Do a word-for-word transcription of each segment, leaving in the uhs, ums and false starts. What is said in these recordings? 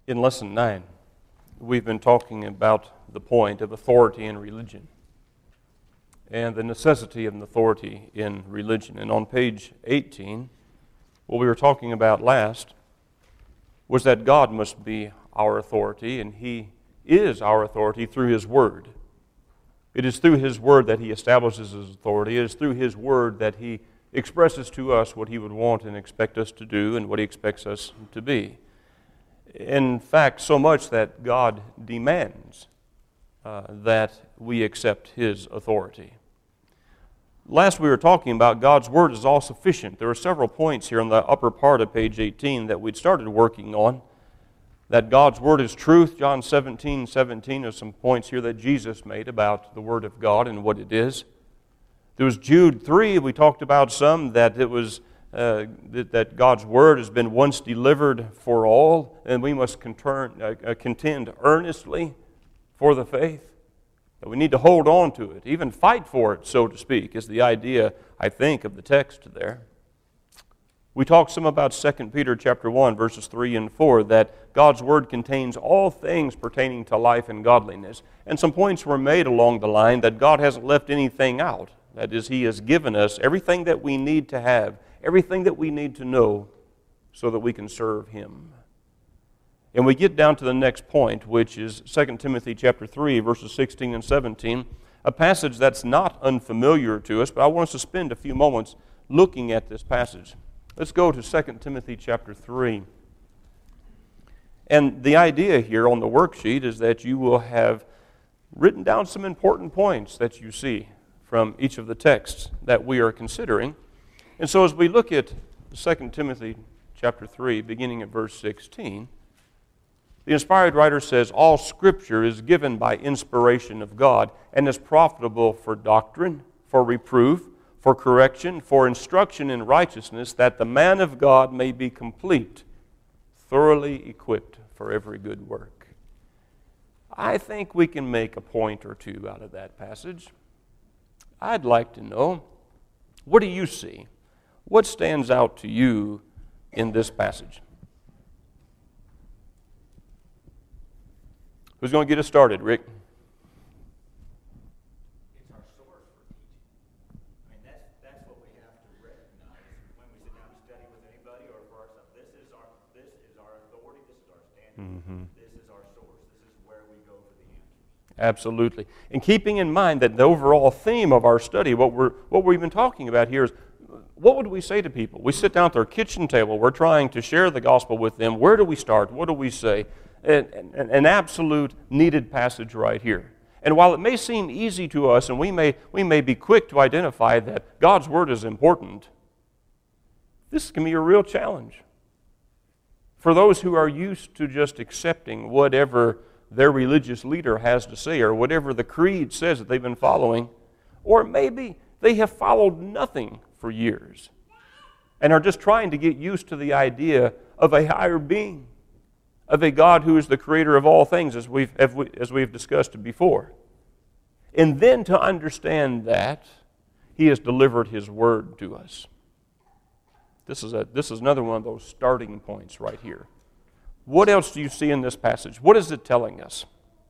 In Lesson nine, we've been talking about the point of authority in religion and the necessity of an authority in religion. And on page eighteen, what we were talking about last was that God must be our authority, and He is our authority through His Word. It is through His Word that He establishes His authority. It is through His Word that He expresses to us what He would want and expect us to do and what He expects us to be. In fact, so much that God demands uh, that we accept His authority. Last we were talking about God's Word is all sufficient. There are several points here on the upper part of page eighteen that we'd started working on. That God's Word is truth. John seventeen seventeen is some points here that Jesus made about the Word of God and what it is. There was Jude three, we talked about some, that it was uh, that, that God's Word has been once delivered for all, and we must contern, uh, contend earnestly for the faith. That we need to hold on to it, even fight for it, so to speak, is the idea, I think, of the text there. We talked some about Second Peter chapter one, verses three and four, that God's Word contains all things pertaining to life and godliness. And some points were made along the line that God hasn't left anything out. That is, He has given us everything that we need to have, everything that we need to know so that we can serve Him. And we get down to the next point, which is Second Timothy chapter three, verses sixteen and seventeen, a passage that's not unfamiliar to us, but I want us to spend a few moments looking at this passage. Let's go to Second Timothy chapter three. And the idea here on the worksheet is that you will have written down some important points that you see from each of the texts that we are considering. And so as we look at Second Timothy chapter three, beginning at verse sixteen, the inspired writer says, "All Scripture is given by inspiration of God and is profitable for doctrine, for reproof, for correction, for instruction in righteousness, that the man of God may be complete, thoroughly equipped for every good work." I think we can make a point or two out of that passage. I'd like to know, what do you see? What stands out to you in this passage? Who's going to get us started, Rick? It's our source for teaching. I mean, that's that's what we have to recognize when we sit down to study with anybody or for ourselves. This is our this is our authority. This is our standard. Mm-hmm. This is our source. This is where we go for the answers. Absolutely. And keeping in mind that the overall theme of our study, what we're what we've been talking about here is, what would we say to people? We sit down at their kitchen table. We're trying to share the gospel with them. Where do we start? What do we say? An, an, an absolute needed passage right here. And while it may seem easy to us, and we may, we may be quick to identify that God's Word is important, this can be a real challenge for those who are used to just accepting whatever their religious leader has to say or whatever the creed says that they've been following, or maybe they have followed nothing for years and are just trying to get used to the idea of a higher being, of a God who is the creator of all things, as we've, as we've discussed before. And then to understand that, He has delivered His Word to us. This is, a, this is another one of those starting points right here. What else do you see in this passage? What is it telling us?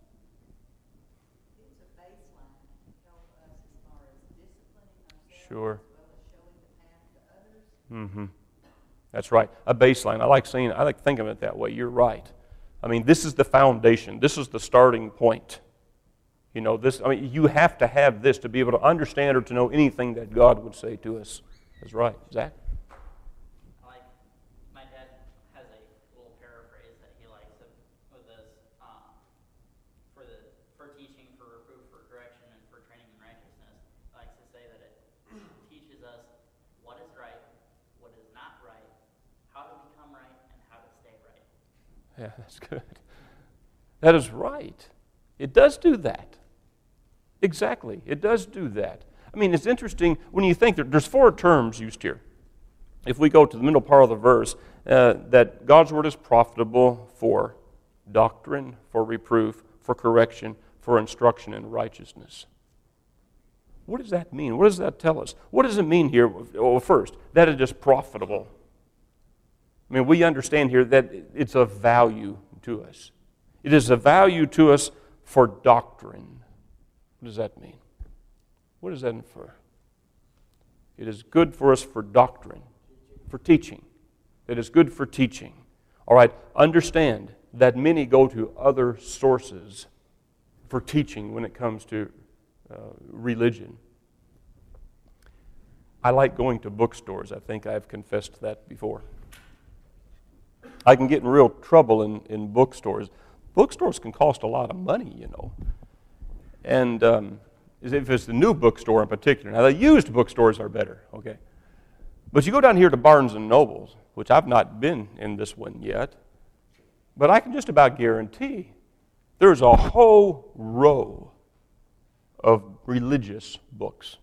It's a baseline to help us as far as disciplining ourselves, Sure. as well as showing the path to others. Mm-hmm. That's right, a baseline. I like saying, I like thinking of it that way. You're right. I mean, this is the foundation. This is the starting point. You know, this. I mean, you have to have this to be able to understand or to know anything that God would say to us. That's right, Zach. Like, my dad has a little paraphrase that he likes with us um, for the for teaching, for reproof, for correction, and for training in righteousness. He likes to say that it teaches us what is right, what is not right, how to become right, and how to stay right. Yeah, that's good. That is right. It does do that. Exactly. It does do that. I mean, it's interesting when you think that there's four terms used here. If we go to the middle part of the verse, uh, that God's Word is profitable for doctrine, for reproof, for correction, for instruction in righteousness. What does that mean? What does that tell us? What does it mean here? Well, first, that it is profitable. I mean, we understand here that it's of value to us. It is of value to us for doctrine. What does that mean? What does that infer? It is good for us for doctrine, for teaching. It is good for teaching. All right, understand that many go to other sources for teaching when it comes to uh, religion. I like going to bookstores. I think I've confessed that before. I can get in real trouble in, in bookstores. Bookstores can cost a lot of money, you know. And um, if it's the new bookstore in particular. Now, the used bookstores are better, okay? But you go down here to Barnes and Nobles, which I've not been in this one yet, but I can just about guarantee there's a whole row of religious books.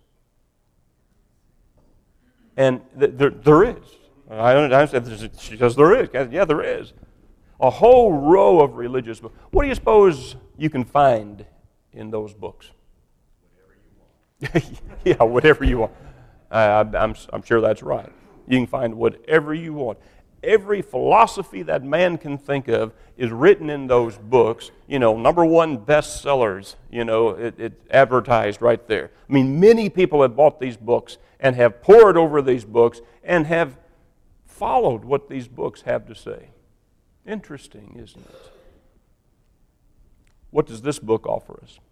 And th- there, there is. I understand because there is. Yeah, there is. A whole row of religious books. What do you suppose you can find in those books? Whatever you want. Yeah, whatever you want. I, I'm, I'm sure that's right. You can find whatever you want. Every philosophy that man can think of is written in those books. You know, number one bestsellers, you know, it, it advertised right there. I mean, many people have bought these books and have pored over these books and have followed what these books have to say. Interesting, isn't it? What does this book offer us?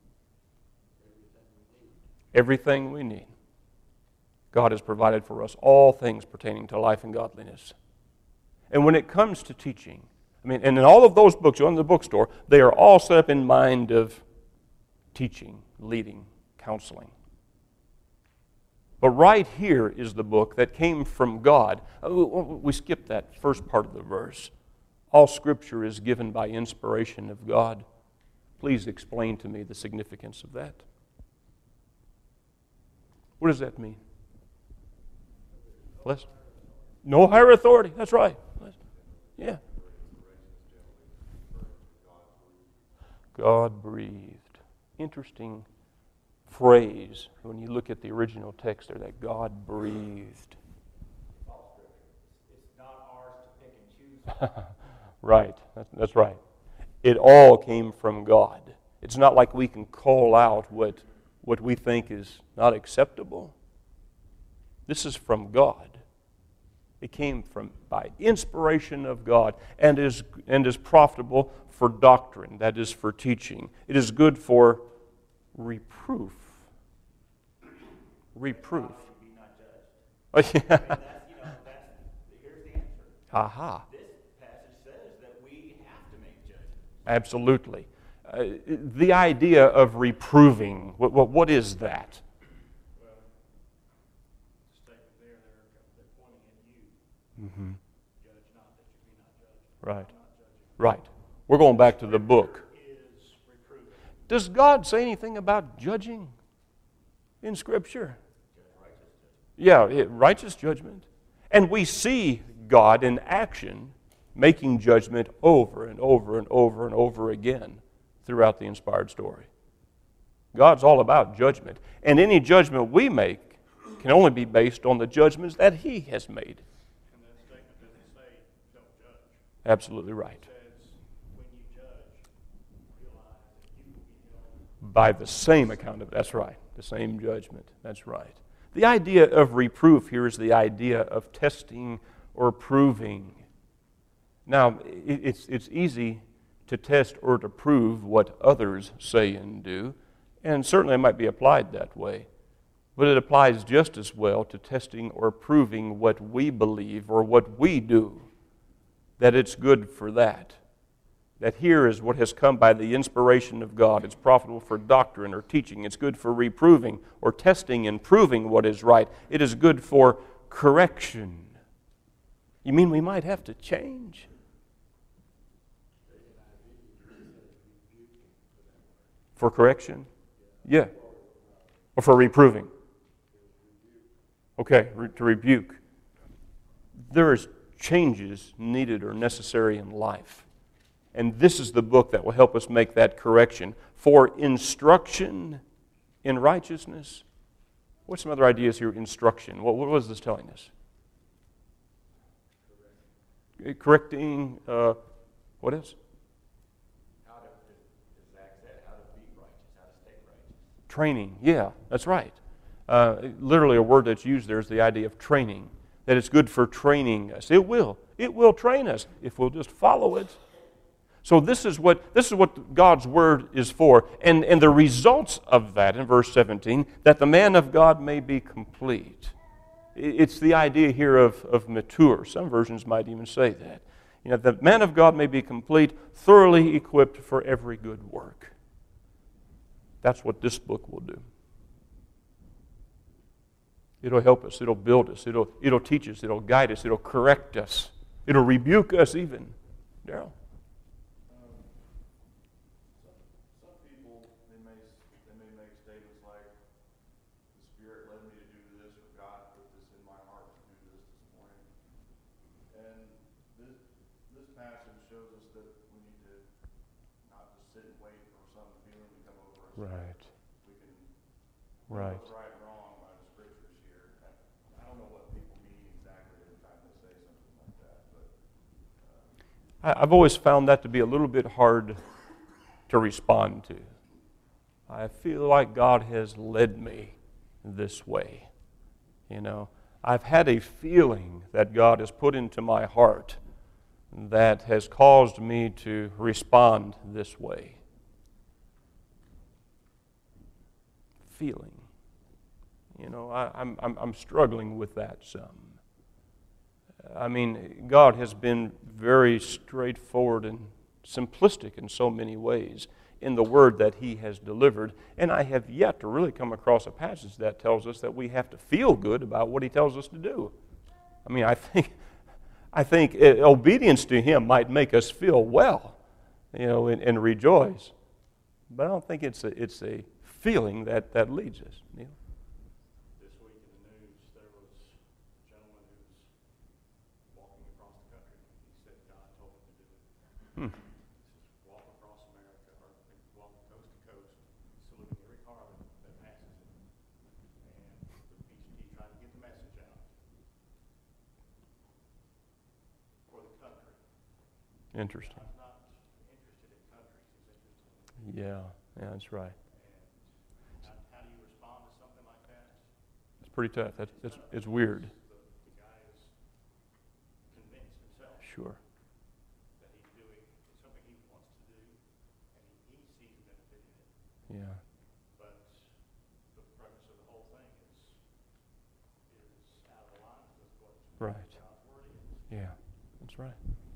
Everything we need. God has provided for us all things pertaining to life and godliness. And when it comes to teaching, I mean, and in all of those books, you go in the bookstore, they are all set up in mind of teaching, leading, counseling. But right here is the book that came from God. We skipped that first part of the verse. All Scripture is given by inspiration of God. Please explain to me the significance of that. What does that mean? Bless. No higher authority. That's right. Yeah. God breathed. Interesting phrase when you look at the original text there, that God breathed. It's not ours to pick and choose. Right. That's, that's right. It all came from God. It's not like we can call out what, what we think is not acceptable. This is from God. It came from by inspiration of God and is and is profitable for doctrine, that is for teaching. It is good for reproof. Reproof. Be not judged. Oh, yeah. I mean, that's, you know, that's, here's the answer. Aha. This passage says that we have to make judgments. Absolutely. Uh, the idea of reproving, what, what, what is that? Well, the statement there, they're, they're pointing at you. Mm-hmm. Judge not that you be not judged. Right. Not judging. Right. We're going back to the book. Is reproving. Does God say anything about judging in Scripture? Yeah, it, righteous judgment. And we see God in action making judgment over and over and over and over again throughout the inspired story. God's all about judgment. And any judgment we make can only be based on the judgments that He has made. And that statement doesn't say don't judge. Absolutely right. It says when you judge, realize that you will be held. By the same account of, that's right, the same judgment. That's right. The idea of reproof here is the idea of testing or proving. Now, it's, it's easy to test or to prove what others say and do, and certainly it might be applied that way. But it applies just as well to testing or proving what we believe or what we do, that it's good for that. That here is what has come by the inspiration of God. It's profitable for doctrine or teaching. It's good for reproving or testing and proving what is right. It is good for correction. You mean we might have to change? For correction? Yeah. Or for reproving? Okay, re- to rebuke. There is changes needed or necessary in life. And this is the book that will help us make that correction. For instruction in righteousness. What's some other ideas here? Instruction. What, what was this telling us? Correcting, uh, what else? Training, yeah, that's right. Uh, literally, a word that's used there is the idea of training, that it's good for training us. It will. It will train us if we'll just follow it. So this is what this is what God's Word is for. And, and the results of that in verse seventeen, that the man of God may be complete. It's the idea here of, of mature. Some versions might even say that. You know, the man of God may be complete, thoroughly equipped for every good work. That's what this book will do. It'll help us. It'll build us. It'll, it'll teach us. It'll guide us. It'll correct us. It'll rebuke us even. Darrell? Some people, they may, they may make statements like, the Spirit led me to do this, or God put this in my heart to do this this morning. And this, this passage shows us that we need to not just sit and wait for some feeling to come over us. Right. We can Right. know what's right and wrong by the Scriptures here. I don't know what people mean exactly every time they say something like that, but uh, I, I've always found that to be a little bit hard to respond to. I feel like God has led me this way. You know, I've had a feeling that God has put into my heart that has caused me to respond this way. Feeling. You know, I, I'm, I'm, I'm struggling with that some. I mean, God has been very straightforward and simplistic in so many ways in the word that He has delivered, and I have yet to really come across a passage that tells us that we have to feel good about what He tells us to do. I mean, I think, I think obedience to Him might make us feel well, you know, and, and rejoice, but I don't think it's a, it's a feeling that, that leads us. Neil? this week in the news, there was a gentleman who was walking across the country. He said God told him to do it. Hmm. He says, walk across America, or walk coast to coast, saluting every car that, that passes him. And he, he tried to get the message out for the country. Interesting. God's not interested in countries. He's interested in Yeah, yeah, that's right. How, how do you respond to something like that? It's pretty tough. That's, it's, it's weird. The, the guy is convinced himself Sure. that he's doing something he wants to do, and he, he sees a benefit in it. Yeah. But the premise of the whole thing is is out of alignment with what Right. God's word is. Yeah, that's right.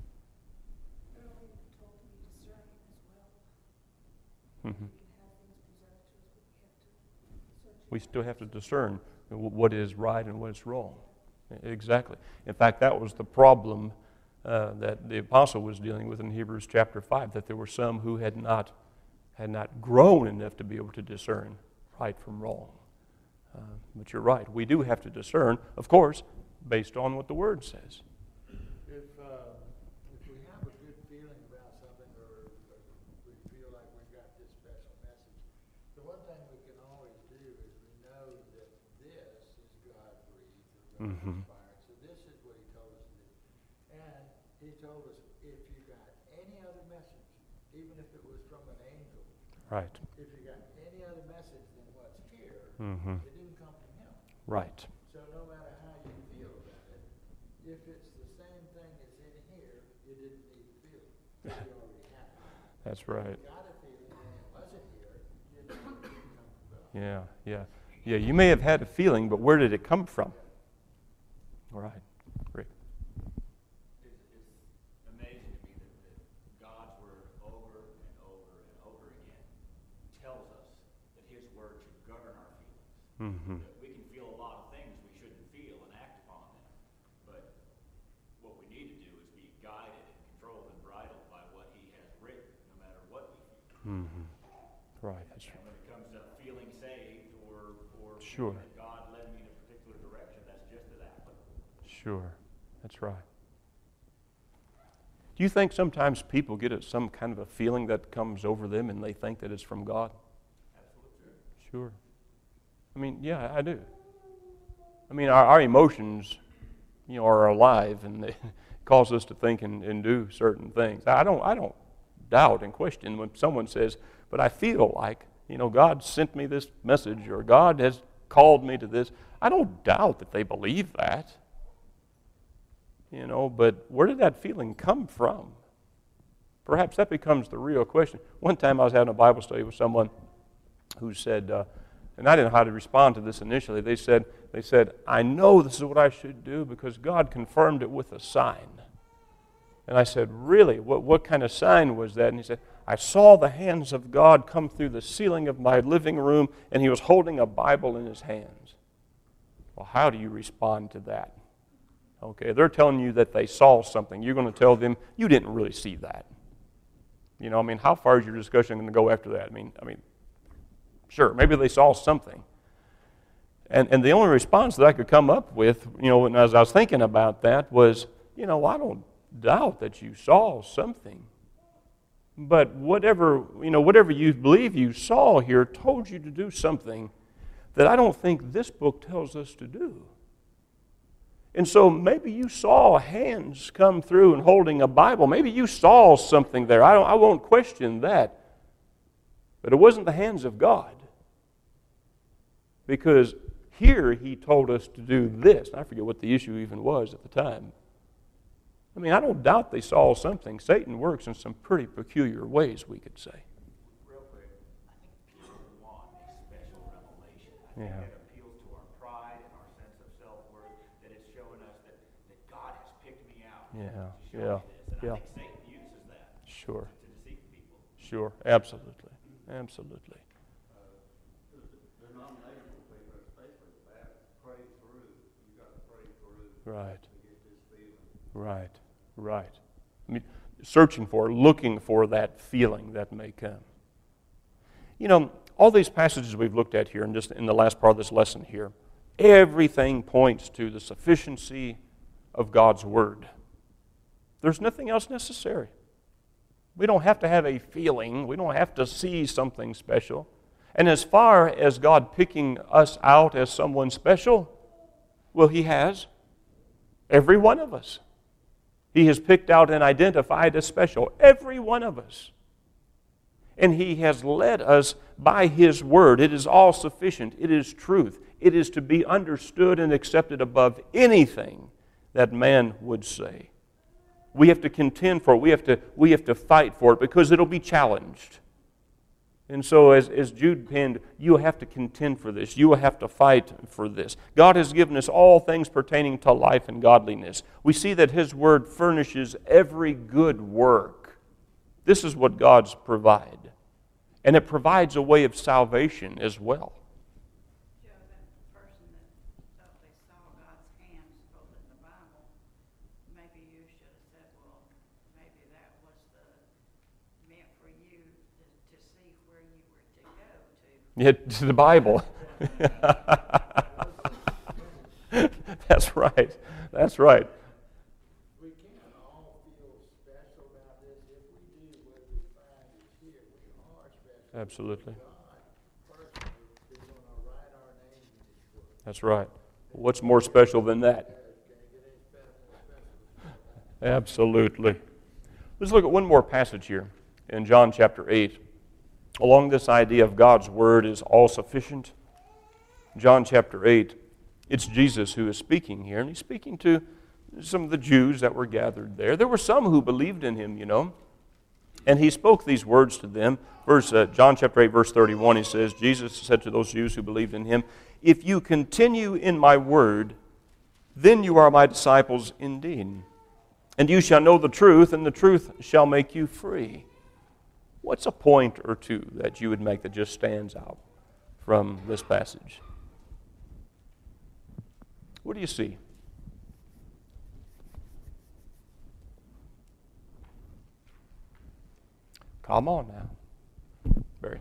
Earlier we told to be discerning as well. Mm-hmm. We can have things presented to us, but we have to search. We still have to discern what is right and what is wrong. Exactly. In fact, that was the problem uh, that the apostle was dealing with in Hebrews chapter five, that there were some who had not had not grown enough to be able to discern right from wrong. Uh, but you're right. We do have to discern, of course, based on what the Word says. If, uh, if we have a good feeling about something, or, or we feel like we've got this special message, the one thing we can always do is we know that this is God-breathed or Mhm. God-inspired. So this is what He told us to do. And He told us, if you got any other message, even if it was from an angel, Right. if you got any other message than what's here, Mm-hmm. it didn't come from Him. Right. So no matter how you feel about it, if it's the same thing that's in here, you didn't need to feel it. You already have it. That's right. If you got a feeling and it wasn't here, you know it didn't come from God. Yeah, yeah. Yeah, you may have had a feeling, but where did it come from? All right. Rick. It's, it's amazing to me that, that God's word over and over and over again tells us that His word should govern our feelings. Mm-hmm. That we can feel a lot of things we shouldn't feel and act upon them, but what we need to do is be guided and controlled and bridled by what He has written, no matter what we feel. Mm-hmm. Right, that's And when it comes to feeling saved or, or Sure. feeling that God led me in a particular direction, that's just as applicable. Sure, that's right. Do you think sometimes people get a, some kind of a feeling that comes over them and they think that it's from God? Absolutely. Sure. I mean, yeah, I do. I mean, our, our emotions, you know, are alive and they cause us to think and, and do certain things. I don't, I don't doubt and question when someone says, but I feel like, You know, God sent me this message, or God has called me to this. I don't doubt that they believe that. You know, but where did that feeling come from? Perhaps that becomes the real question. One time I was having a Bible study with someone who said, uh, and I didn't know how to respond to this initially. They said, they said, I know this is what I should do because God confirmed it with a sign. And I said, really? What, what kind of sign was that? And he said, I saw the hands of God come through the ceiling of my living room, and he was holding a Bible in his hands. Well, how do you respond to that? Okay, they're telling you that they saw something. You're going to tell them, you didn't really see that. You know, I mean, how far is your discussion going to go after that? I mean, I mean, sure, maybe they saw something. And and the only response that I could come up with, you know, as I was thinking about that was, you know, I don't doubt that you saw something. But whatever, you know, whatever you believe you saw here told you to do something that I don't think this book tells us to do. And so maybe you saw hands come through and holding a Bible. Maybe you saw something there. I don't I won't question that. But it wasn't the hands of God. Because here he told us to do this. I forget what the issue even was at the time. I mean, I don't doubt they saw something. Satan works in some pretty peculiar ways, we could say. Real quick, I think people want a special revelation. I think Yeah. that appeals to our pride and our sense of self-worth, that it's showing us that, that God has picked me out Yeah, to show yeah, me this. And yeah. I think Satan uses that Sure, to deceive people. sure, absolutely, absolutely. Denominational people, especially that, pray through. You got to pray through Right, to get this feeling. right, right. I mean, searching for, looking for that feeling that may come. You know, all these passages we've looked at here, and just in the last part of this lesson here, everything points to the sufficiency of God's Word. There's nothing else necessary. We don't have to have a feeling. We don't have to see something special. And as far as God picking us out as someone special, well, He has. Every one of us. He has picked out and identified as special. Every one of us. And He has led us by His Word. It is all sufficient. It is truth. It is to be understood and accepted above anything that man would say. We have to contend for it. We have to, we have to fight for it because it'll be challenged. And so as, as Jude penned, you have to contend for this. You will have to fight for this. God has given us all things pertaining to life and godliness. We see that His Word furnishes every good work. This is what God's provide. And it provides a way of salvation as well. Joe, that person that thought they saw God's hands holding the Bible, maybe you should have said, well, maybe that was the, meant for you to, to see where you were to go to. Yeah, to the Bible. That's right. That's right. We can't all feel special about this. If we do, what we find is here, we are special. Absolutely. God personally is going to write our names in His book. That's right. What's more special than that? Can it get any special, more special than that? Absolutely. Let's look at one more passage here in John chapter eight. Along this idea of God's Word is all sufficient. John chapter eight, it's Jesus who is speaking here, and He's speaking to some of the Jews that were gathered there. There were some who believed in Him, you know, and He spoke these words to them. Verse uh, John chapter eight, verse thirty-one, He says, Jesus said to those Jews who believed in Him, "If you continue in my word, then you are my disciples indeed. And you shall know the truth, and the truth shall make you free." What's a point or two that you would make that just stands out from this passage? What do you see? Come on now. Barry.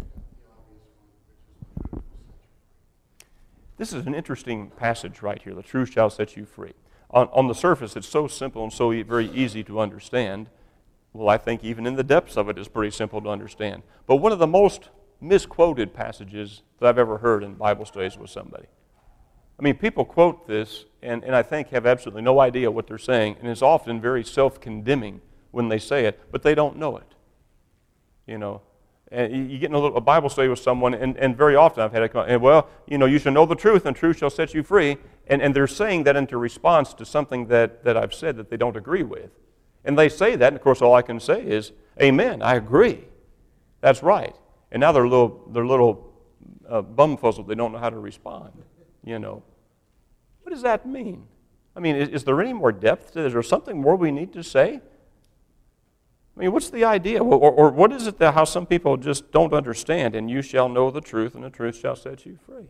This is an interesting passage right here. The truth shall set you free. On, on the surface, it's so simple and so e- very easy to understand. Well, I think even in the depths of it, it's pretty simple to understand. But one of the most misquoted passages that I've ever heard in Bible studies with somebody. I mean, people quote this and, and I think have absolutely no idea what they're saying, and it's often very self-condemning when they say it, but they don't know it. You know, And you you get in a, little, a Bible study with someone, and, and very often I've had a and well, you know, you shall know the truth, and truth shall set you free. And, and they're saying that into response to something that, that I've said that they don't agree with. And they say that, and of course all I can say is, amen, I agree. That's right. And now they're a little, they're a little uh, bumfuzzled. They don't know how to respond, you know. What does that mean? I mean, is, is there any more depth to this? Is there something more we need to say? I mean, what's the idea? Or, or, or what is it that how some people just don't understand? And you shall know the truth, and the truth shall set you free.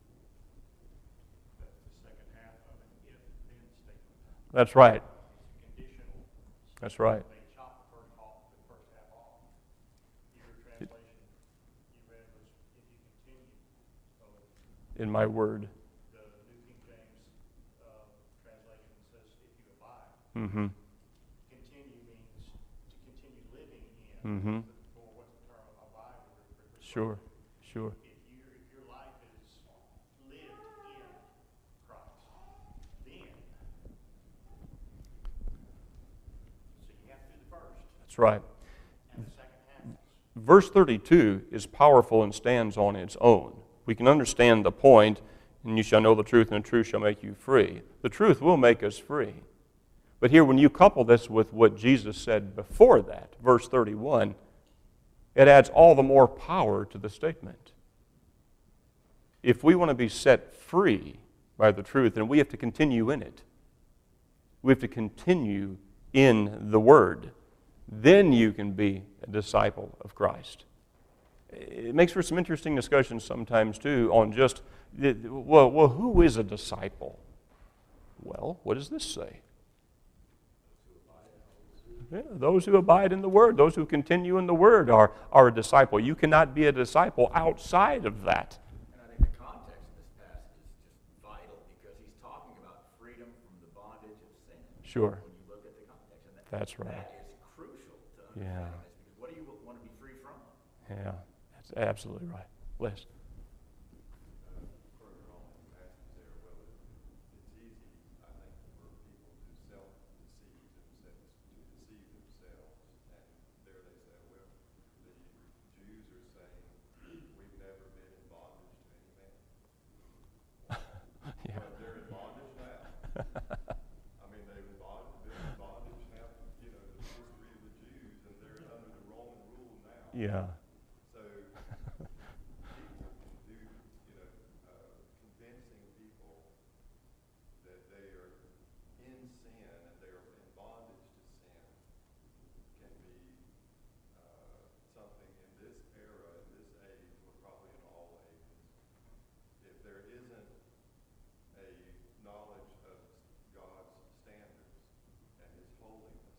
That's right. That's right. They chopped the first off, the first half off. Your translation you read was, if you continue. So In my word. the New King James uh, translation says, if you abide. Mm-hmm. Continue means to continue living in. Mm-hmm. Or what's the term, abide? or- or- Sure. Sure. If you if your life is lived in Christ, then so you have to do the first, That's right. and the second half is Verse thirty-two is powerful and stands on its own. We can understand the point, and you shall know the truth, and the truth shall make you free. The truth will make us free. But here, when you couple this with what Jesus said before that, verse thirty-one, it adds all the more power to the statement. If we want to be set free by the truth, then we have to continue in it. We have to continue in the Word. Then you can be a disciple of Christ. It makes for some interesting discussions sometimes, too, on just, well, well, who is a disciple? Well, what does this say? Yeah, those who abide in the Word, those who continue in the Word are, are a disciple. You cannot be a disciple outside of that. And I think the context of this passage is just vital because he's talking about freedom from the bondage of sin. Sure. When you look at the context, and that, That's right. that is crucial to understanding Yeah. this because what do you want to be free from? Yeah, that's absolutely right. Les? further on in the passage there, well, it, it's easy, I think, for people to self-deceive themselves, to deceive themselves. And there they say, well, the Jews are saying, we've never been in bondage to any man. Yeah. But they're in bondage now. I mean, they've been bondage, been in bondage now, you know, the history of the Jews, and they're under the Roman rule now. Yeah. So people can do, you know, uh, convincing people that they are in sin and they are in bondage to sin can be uh, something in this era, in this age, or probably in all ages. If there isn't a knowledge of God's standards and His holiness,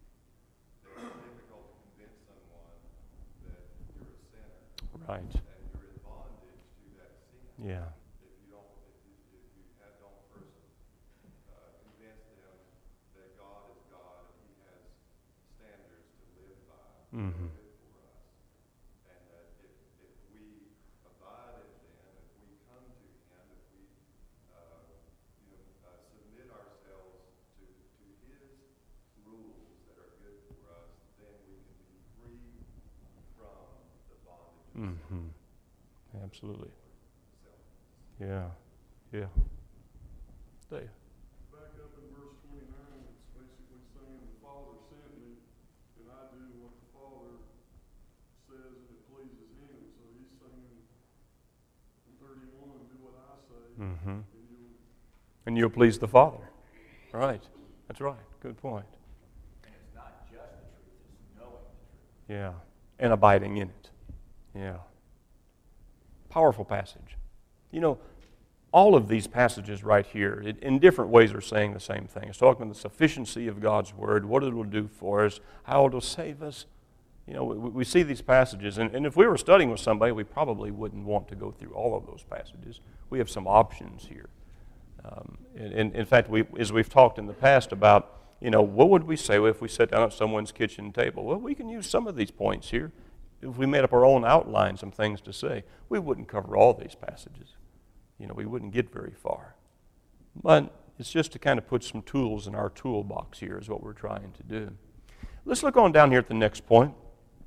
then it's difficult to convince someone that you're a sinner Right. and you're in bondage to that sin. Yeah. If you don't, if you, if you have, don't first uh, convince them that God is God and He has standards to live by, Mhm. that are good for us, and that if if we abide in them, if we come to Him, if we uh, you know uh, submit ourselves to to His rules that are good for us, then we can be free from the bondage of sin. Mm-hmm. Absolutely. Self. Yeah. Yeah. Dave. Back up in verse twenty-nine, it's basically saying the Father sent me, and I do what the Father says and it pleases Him. So he's saying in thirty-one, do what I say, Mm-hmm. and you'll And you'll please the Father. Right. That's right. Good point. And it's not just the truth, it's knowing the truth. Yeah. And abiding in it. Yeah. Powerful passage. You know, all of these passages right here, it, in different ways, are saying the same thing. It's talking about the sufficiency of God's Word, what it will do for us, how it will save us. You know, we, we see these passages, and, and if we were studying with somebody, we probably wouldn't want to go through all of those passages. We have some options here. Um, and, and in fact, we, as we've talked in the past about, you know, what would we say if we sat down at someone's kitchen table? Well, we can use some of these points here. If we made up our own outline, some things to say, we wouldn't cover all these passages. You know, we wouldn't get very far. But it's just to kind of put some tools in our toolbox here is what we're trying to do. Let's look on down here at the next point.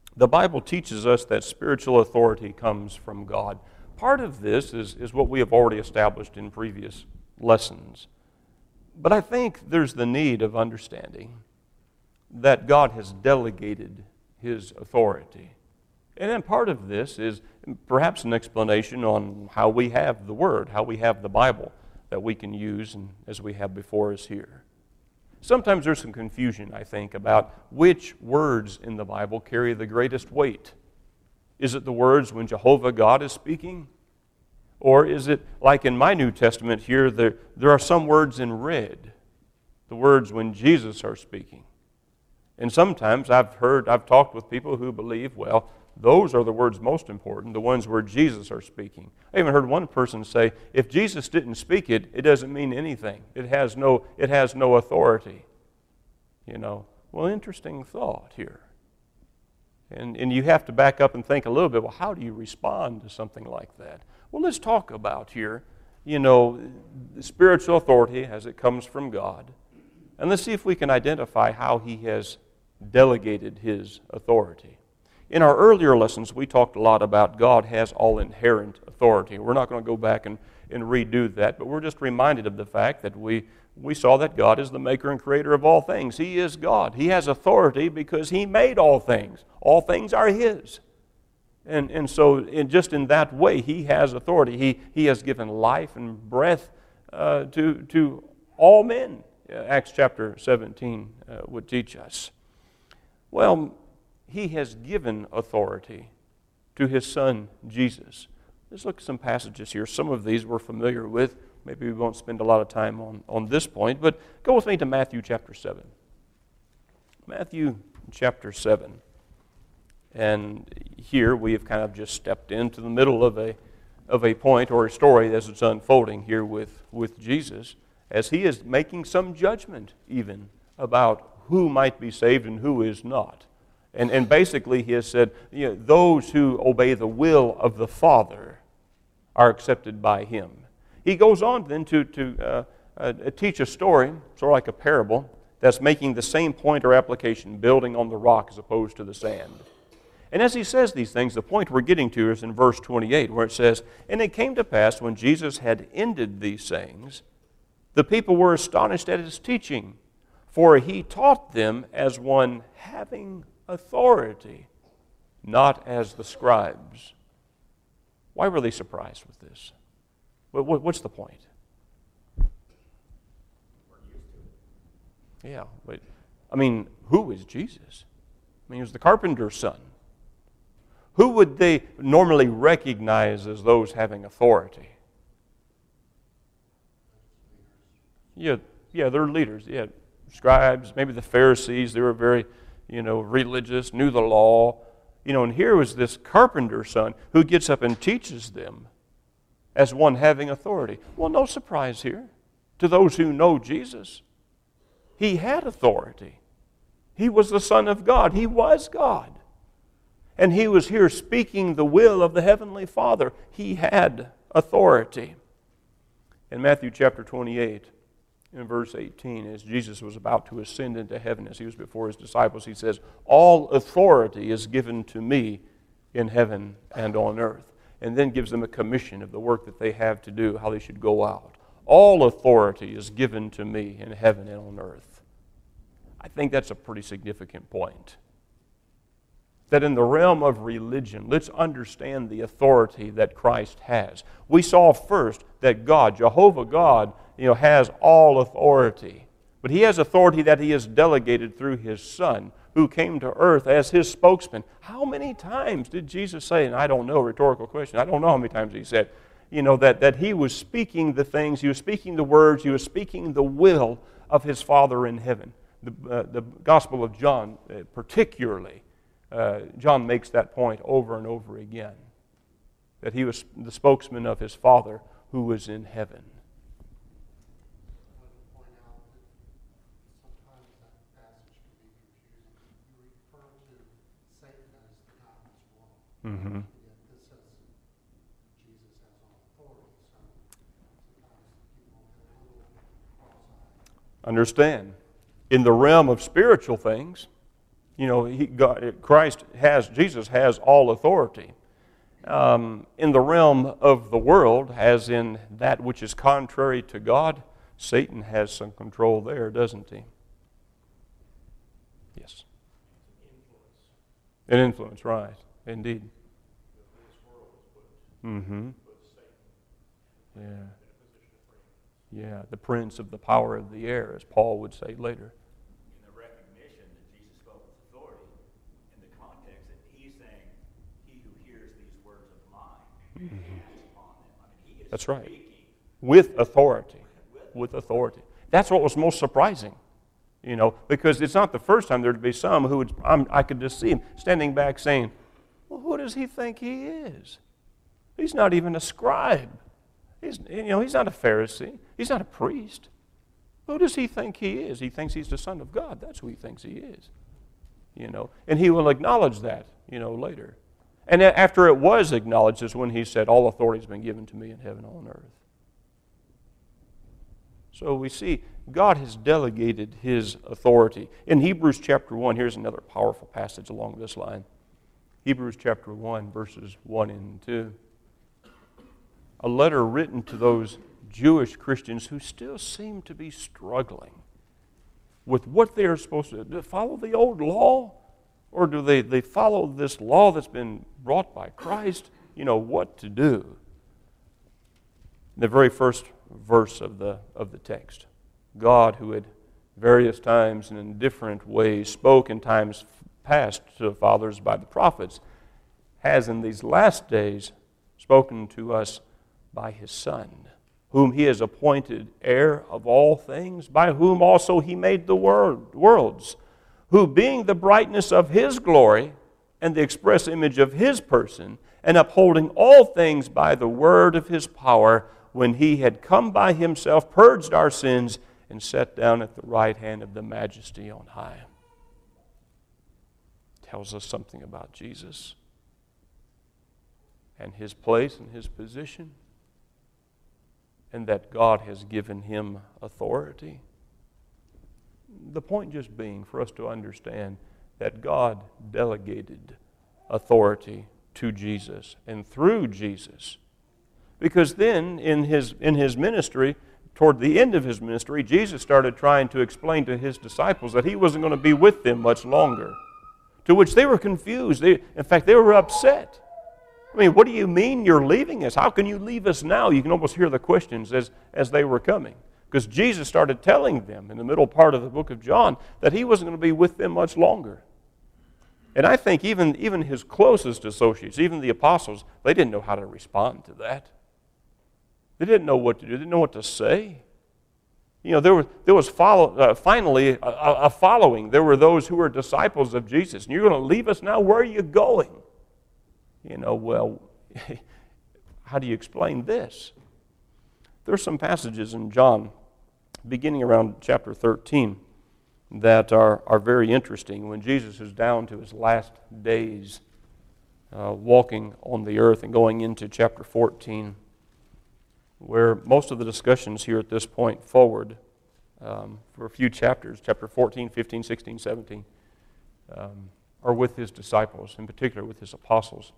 The Bible teaches us that spiritual authority comes from God. Part of this is, is what we have already established in previous lessons. But I think there's the need of understanding that God has delegated His authority. And then part of this is perhaps an explanation on how we have the Word, how we have the Bible that we can use and as we have before us here. Sometimes there's some confusion, I think, about which words in the Bible carry the greatest weight. Is it the words when Jehovah God is speaking? Or is it, like in my New Testament here, there, there are some words in red, the words when Jesus are speaking. And sometimes I've heard, I've talked with people who believe, well, those are the words most important, the ones where Jesus are speaking. I even heard one person say, if Jesus didn't speak it, it doesn't mean anything. It has no, it has no authority. You know, well, interesting thought here. And, and you have to back up and think a little bit, well, how do you respond to something like that? Well, let's talk about here, you know, the spiritual authority as it comes from God. And let's see if we can identify how He has delegated His authority. In our earlier lessons, we talked a lot about God has all inherent authority. We're not going to go back and, and redo that, but we're just reminded of the fact that we, we saw that God is the maker and creator of all things. He is God. He has authority because He made all things. All things are His. And, and so in, just in that way, He has authority. He, he has given life and breath uh, to, to all men. Acts chapter seventeen uh, would teach us. Well, He has given authority to His Son, Jesus. Let's look at some passages here. Some of these we're familiar with. Maybe we won't spend a lot of time on, on this point, but go with me to Matthew chapter seven. Matthew chapter seven. And here we have kind of just stepped into the middle of a, of a point or a story as it's unfolding here with, with Jesus, as He is making some judgment even about who might be saved and who is not. And, and basically He has said, you know, those who obey the will of the Father are accepted by Him. He goes on then to, to uh, uh, teach a story, sort of like a parable, that's making the same point or application, building on the rock as opposed to the sand. And as He says these things, the point we're getting to is in verse twenty-eight, where it says, "And it came to pass, when Jesus had ended these sayings, the people were astonished at His teaching, for He taught them as one having authority, not as the scribes." Why were they surprised with this? What's the point? Yeah, but I mean, who is Jesus? I mean, He was the carpenter's son. Who would they normally recognize as those having authority? Yeah, yeah, they're leaders. Yeah, scribes, maybe the Pharisees. They were very, you know, religious, knew the law. You know, and here was this carpenter's son who gets up and teaches them as one having authority. Well, no surprise here to those who know Jesus. He had authority. He was the Son of God. He was God. And He was here speaking the will of the Heavenly Father. He had authority. In Matthew chapter twenty-eight, in verse eighteen, as Jesus was about to ascend into heaven, as He was before His disciples, He says, "All authority is given to Me in heaven and on earth." And then gives them a commission of the work that they have to do, how they should go out. All authority is given to Me in heaven and on earth. I think that's a pretty significant point. That in the realm of religion, let's understand the authority that Christ has. We saw first that God, Jehovah God, you know, has all authority. But He has authority that He has delegated through His Son, who came to earth as His spokesman. How many times did Jesus say, and I don't know, rhetorical question, I don't know how many times He said, you know, that, that He was speaking the things, He was speaking the words, He was speaking the will of His Father in heaven. The, uh, the Gospel of John uh, particularly, uh, John makes that point over and over again, that He was the spokesman of His Father who was in heaven. Mm-hmm. Yet this says Jesus has all authority, so sometimes people get a little cross-eyed. Understand, in the realm of spiritual things, You know, he, God, Christ has, Jesus has all authority. Um, in the realm of the world, as in that which is contrary to God, Satan has some control there, doesn't he? Yes. An influence, right. Indeed. Mm-hmm. Yeah. Yeah, the prince of the power of the air, as Paul would say later. In the recognition that Jesus spoke with authority, in the context that he's saying, he who hears these words of mine, Mm-hmm. acts upon them. I mean, he is That's right. speaking With authority. With authority. That's what was most surprising. You know, because it's not the first time there'd be some who would, I'm, I could just see him standing back saying, well, who does he think he is? He's not even a scribe. He's, you know, he's not a Pharisee. He's not a priest. Who does he think he is? He thinks he's the Son of God. That's who he thinks he is. You know, and he will acknowledge that, you know, later. And after it was acknowledged is when he said, all authority has been given to me in heaven and on earth. So we see God has delegated his authority. In Hebrews chapter one, here's another powerful passage along this line. Hebrews chapter one, verses one and two. A letter written to those Jewish Christians who still seem to be struggling with what they are supposed to do. Do they follow the old law? Or do they, they follow this law that's been brought by Christ? You know, what to do. The very first verse of the, of the text. God, who at various times and in different ways spoke in times past to the fathers by the prophets, has in these last days spoken to us by his Son, whom he has appointed heir of all things, by whom also he made the world, worlds, who being the brightness of his glory and the express image of his person, and upholding all things by the word of his power, when he had come by himself, purged our sins, and sat down at the right hand of the Majesty on high. Tells us something about Jesus and his place and his position, and that God has given him authority. The point just being for us to understand that God delegated authority to Jesus and through Jesus. Because then in his, in his ministry, toward the end of his ministry, Jesus started trying to explain to his disciples that he wasn't going to be with them much longer. To which they were confused. They, in fact, they were upset. I mean, what do you mean you're leaving us? How can you leave us now? You can almost hear the questions as, as they were coming. Because Jesus started telling them in the middle part of the book of John that he wasn't going to be with them much longer. And I think even, even his closest associates, even the apostles, they didn't know how to respond to that. They didn't know what to do. They didn't know what to say. You know, there was, there was follow, uh, finally a, a following. There were those who were disciples of Jesus. And you're going to leave us now? Where are you going? You know, well, how do you explain this? There's some passages in John, beginning around chapter thirteen, that are, are very interesting. When Jesus is down to his last days, uh, walking on the earth and going into chapter fourteen, where most of the discussions here at this point forward, um, for a few chapters, chapter fourteen, fifteen, sixteen, seventeen, um, are with his disciples, in particular with his apostles.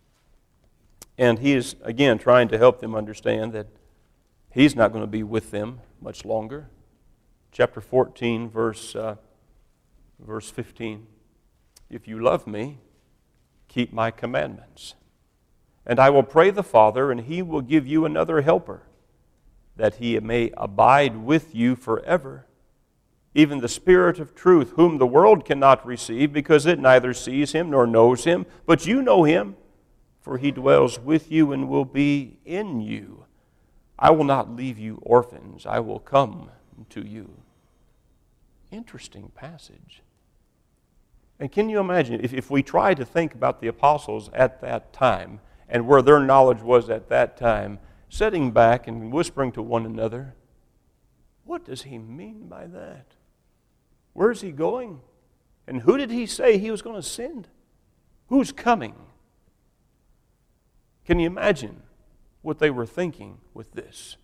And he is, again, trying to help them understand that he's not going to be with them much longer. Chapter fourteen, verse, uh, verse fifteen. If you love me, keep my commandments. And I will pray the Father, and he will give you another helper, that he may abide with you forever. Even the Spirit of truth, whom the world cannot receive, because it neither sees him nor knows him, but you know him, for he dwells with you and will be in you. I will not leave you orphans. I will come to you. Interesting passage. And can you imagine, if, if we try to think about the apostles at that time, and where their knowledge was at that time, sitting back and whispering to one another, what does he mean by that? Where is he going? And who did he say he was going to send? Who's coming? Can you imagine what they were thinking with this?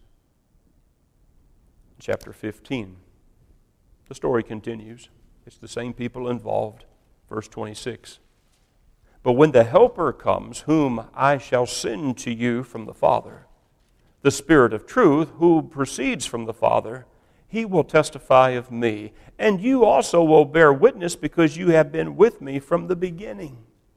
Chapter fifteen. The story continues. It's the same people involved. verse twenty-six. But when the Helper comes, whom I shall send to you from the Father, the Spirit of truth, who proceeds from the Father, he will testify of me. And you also will bear witness because you have been with me from the beginning.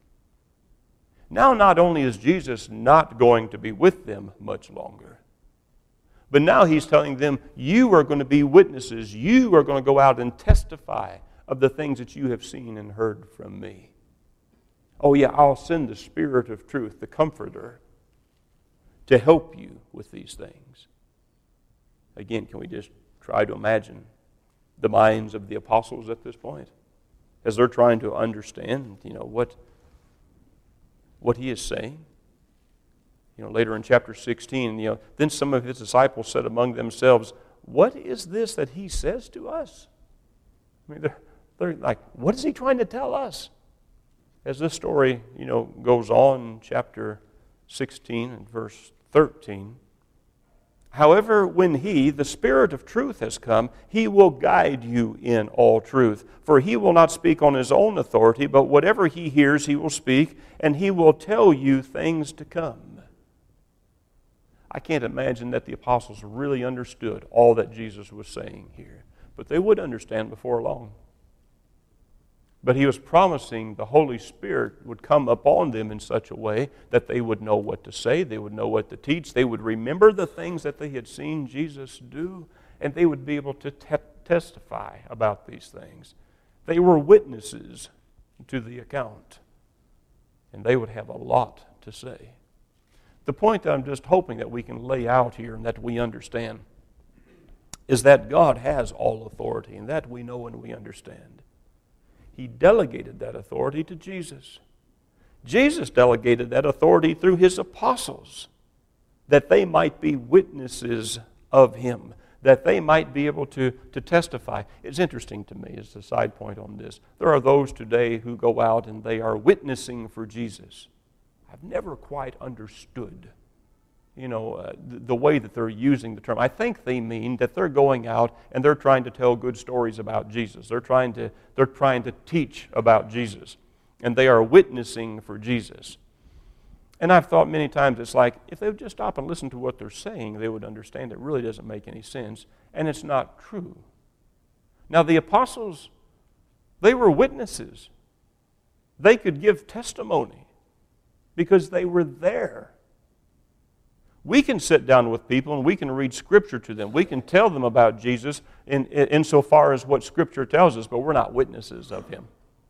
Now, not only is Jesus not going to be with them much longer, but now he's telling them, you are going to be witnesses. You are going to go out and testify of the things that you have seen and heard from me. Oh yeah, I'll send the Spirit of truth, the Comforter, to help you with these things. Again, can we just try to imagine the minds of the apostles at this point as they're trying to understand, you know, what, what he is saying? You know, later in chapter sixteen, you know, then some of his disciples said among themselves, what is this that he says to us? I mean, they're, they're like, what is he trying to tell us? As this story, you know, goes on, chapter sixteen and verse thirteen, however, when he, the Spirit of truth, has come, he will guide you in all truth. For he will not speak on his own authority, but whatever he hears he will speak, and he will tell you things to come. I can't imagine that the apostles really understood all that Jesus was saying here, but they would understand before long. But he was promising the Holy Spirit would come upon them in such a way that they would know what to say, they would know what to teach, they would remember the things that they had seen Jesus do, and they would be able to te- testify about these things. They were witnesses to the account, and they would have a lot to say. The point that I'm just hoping that we can lay out here and that we understand is that God has all authority, and that we know and we understand. He delegated that authority to Jesus. Jesus delegated that authority through his apostles, that they might be witnesses of him, that they might be able to, to testify. It's interesting to me, as a side point on this, there are those today who go out and they are witnessing for Jesus. I've never quite understood, you know, uh, the, the way that they're using the term. I think they mean that they're going out and they're trying to tell good stories about Jesus. They're trying to, they're trying to teach about Jesus. And they are witnessing for Jesus. And I've thought many times, it's like, if they would just stop and listen to what they're saying, they would understand it really doesn't make any sense, and it's not true. Now, the apostles, they were witnesses. They could give testimony because they were there. We can sit down with people and we can read Scripture to them. We can tell them about Jesus in, in, insofar as what Scripture tells us, but we're not witnesses of him.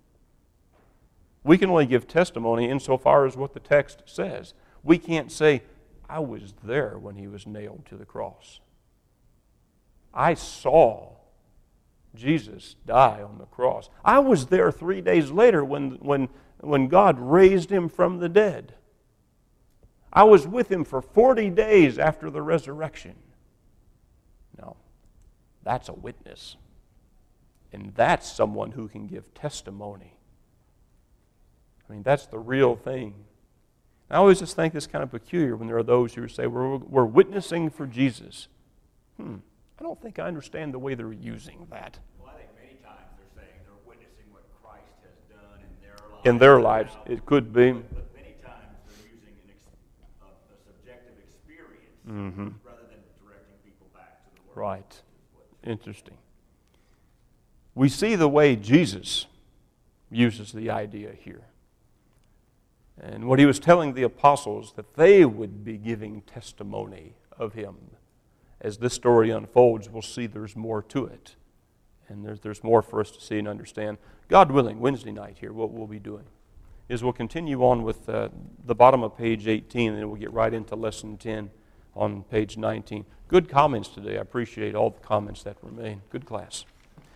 We can only give testimony insofar as what the text says. We can't say, I was there when he was nailed to the cross. I saw Jesus die on the cross. I was there three days later when, when, when God raised him from the dead. I was with him for forty days after the resurrection. No, that's a witness. And that's someone who can give testimony. I mean, that's the real thing. I always just think it's kind of peculiar when there are those who say, we're, we're witnessing for Jesus. Hmm, I don't think I understand the way they're using that. Well, I think many times they're saying they're witnessing what Christ has done in their lives. In their lives, it could be. But many times they're using an ex- a, a subjective experience Mm-hmm. rather than directing people back to the Word. Right. Interesting. We see the way Jesus uses the idea here. And what he was telling the apostles, that they would be giving testimony of him. As this story unfolds, we'll see there's more to it. And there's, there's more for us to see and understand. God willing, Wednesday night here, what we'll be doing is we'll continue on with uh, the bottom of page eighteen, and then we'll get right into lesson ten on page nineteen. Good comments today. I appreciate all the comments that were made. Good class.